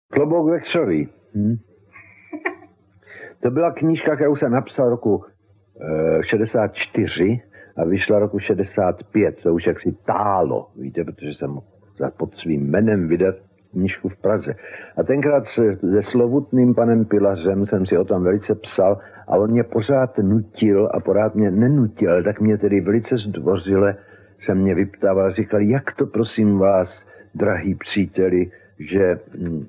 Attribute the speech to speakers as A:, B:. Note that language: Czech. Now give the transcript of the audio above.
A: Klobouk vekřový. To byla knížka, kterou jsem napsal roku 64 a vyšla roku 65. To už jaksi tálo, víte, protože jsem pod svým jménem vydat knížku v Praze. A tenkrát se slovutným panem Pilařem jsem si o tom velice psal a on mě pořád nutil a pořád mě nenutil, tak mě tedy velice zdvořile se mě vyptával, říkal, jak to prosím vás, drahý příteli, že